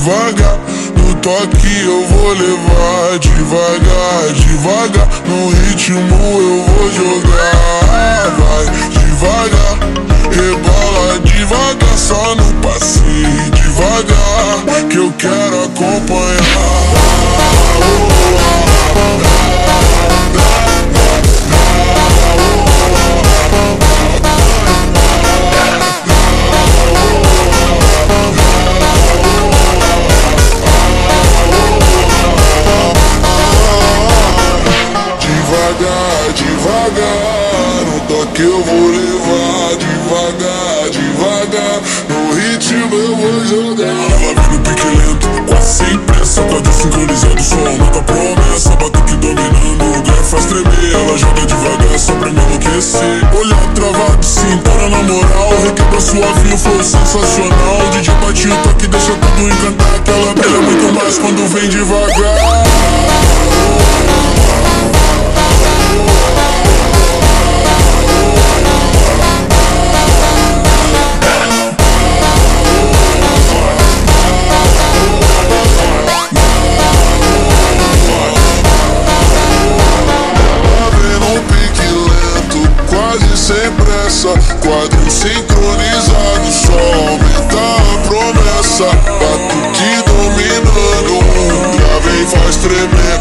devagar. No toque eu vou levar devagar, devagar. No ritmo eu vou jogar, vai devagar. Rebola devagar, só no passinho devagar, que eu quero acompanhar. Devagar, no toque eu vou levar devagar, devagar. No ritmo eu vou jogar. Ela vem no pique lento, quase sem pressa, quadril sincronizado, só nota promessa. Batuque dominando, o lugar faz tremer. Ela joga devagar só pra me enlouquecer. Olhar travado, cintura na moral, requebra suavinho, foi sensacional. DJ bate o toque, deixa tudo encantar. Que ela brilha muito mais quando vem devagar. Sem pressa, quadril sincronizado, só aumenta a promessa. Batuque dominando, grave e faz tremer.